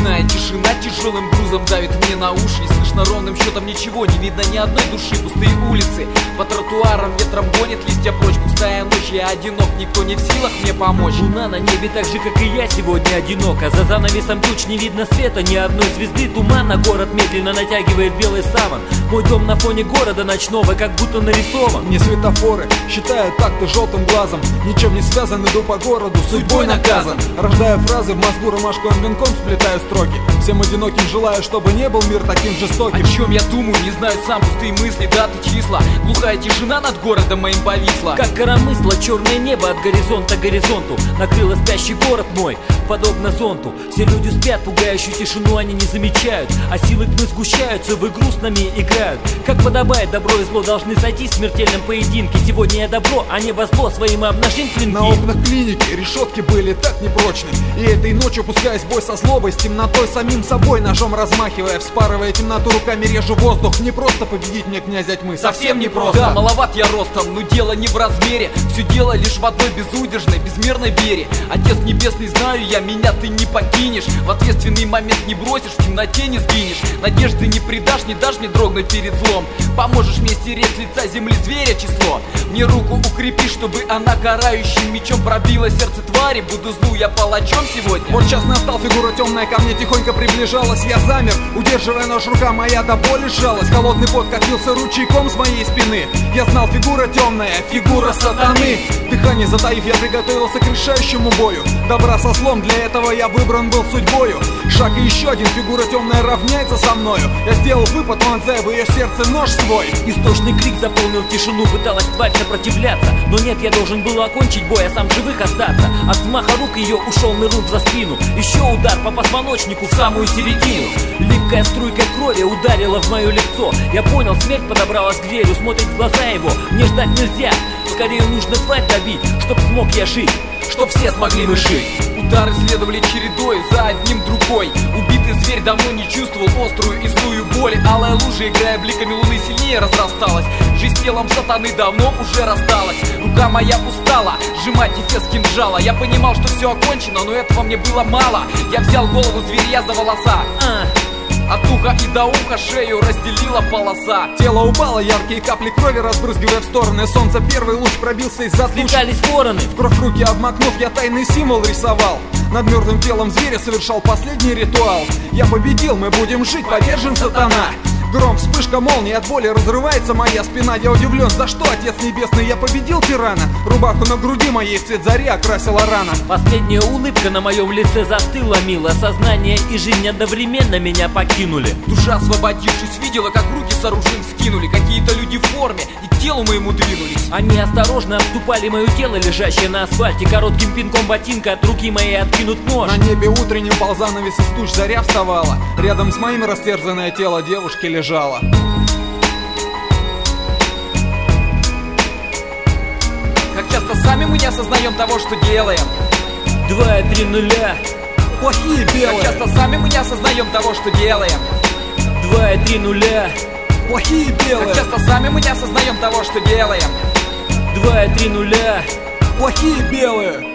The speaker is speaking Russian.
Ночная тишина тяжелым грузом давит мне на уши. Не слышно ровным счетом ничего, не видно ни одной души. Пустые улицы, по тротуарам ветром гонит листья прочь. Пустая ночь, я одинок, никто не в силах мне помочь. Луна на небе так же, как и я, сегодня одинока. За занавесом туч не видно света, ни одной звезды. Туман на город медленно натягивает белый саван. Мой дом на фоне города ночного, как будто нарисован. Не светофоры, считаю такты желтым глазом. Ничем не связан, иду по городу, судьбой наказан. Рождая фразы, в мозгу ромашковым венком сплетаю строки. Всем одиноким желаю, чтобы не был мир таким жестоким. О чем я думаю, не знаю сам, пустые мысли, даты, числа. Глухая тишина над городом моим повисла. Как коромысло, черное небо от горизонта к горизонту накрыло спящий город мой, подобно зонту. Все люди спят, пугающую тишину они не замечают, а силы тьмы сгущаются, в игру с нами играют. Как подобает, добро и зло должны сойтись в смертельном поединке. Сегодня я добро, а небо зло своим обнажим клинки. На окнах клиники решетки были так непрочны. И этой ночью, пускаясь в бой со злобой, с темнотой самим собой ножом размахивая, вспарывая темноту руками, режу воздух. Не просто победить мне князя тьмы, совсем не просто. Да, маловат я ростом, но дело не в размере. Все дело лишь в одной безудержной, безмерной вере. Отец небесный, знаю я, меня ты не покинешь. В ответственный момент не бросишь, в темноте не сгинешь. Надежды не предашь, не дашь мне дрогнуть перед злом. Поможешь мне стереть с лица земли зверя число. Мне руку укрепи, чтобы она карающим мечом пробила сердце твари. Буду злу я палачом сегодня. Вот час настал, фигура темная ко мне тихонько приближалась. Я замер, удерживая нож, рука моя до боли сжалась. Холодный пот катился ручейком с моей спины. Я знал, фигура темная, фигура сатаны. Дыхание затаив, я приготовился к решающему бою. Добра со злом, для этого я выбран был судьбою. Шаг и еще один, фигура темная равняется со мною. Я сделал выпад, вонзая в ее сердце нож свой. Истошный крик заполнил тишину, пыталась тварь сопротивляться. Но нет, я должен был окончить бой, а сам в живых остаться. От взмаха рук ее ушел нырнув за спину. Еще удар по позвоночнику в самую середину. Липкая струйка крови ударила в мое лицо. Я понял, смерть подобралась к зверю, смотрит в глаза его. Мне ждать нельзя, скорее нужно тварь добить, чтоб смог я жить, чтоб все смогли мы жить. Удары следовали чередой, за одним другой. Убитый зверь давно не чувствовал острую и злую боль. Алая лужа, играя бликами луны, сильнее разрасталась. Жизнь с телом сатаны давно уже рассталась. Рука моя устала сжимать эфес кинжала. Я понимал, что все окончено, но этого мне было мало. Я взял голову зверя за волоса. От уха и до уха шею разделила полоса. Тело упало, яркие капли крови разбрызгивая в стороны. Солнце первый луч пробился из-за туч. Слетались вороны. В кровь руки обмакнув, я тайный символ рисовал. Над мертвым телом зверя совершал последний ритуал. Я победил, мы будем жить, повержен сатана. Гром, вспышка молнии, от боли разрывается моя спина. Я удивлен, за что, Отец Небесный, я победил тирана. Рубаху на груди моей в цвет зари окрасила рана. Последняя улыбка на моем лице застыла мило. Сознание и жизнь одновременно меня покинули. Душа, освободившись, видела, как руки с оружием скинули. Какие-то люди в форме и к телу моему двинулись. Они осторожно обступали мое тело, лежащее на асфальте. Коротким пинком ботинка от руки моей откинут нож. На небе утреннем пол занавес из туч, заря вставала. Рядом с моим растерзанное тело девушки лежало. Как часто сами мы не осознаем того, что делаем. 2-3-0. Плохие белые. Как часто сами мы не осознаем того, что делаем. 2-3-0. Плохие белые. Как часто сами мы не осознаем того, что делаем. 2-3-0. Плохие белые.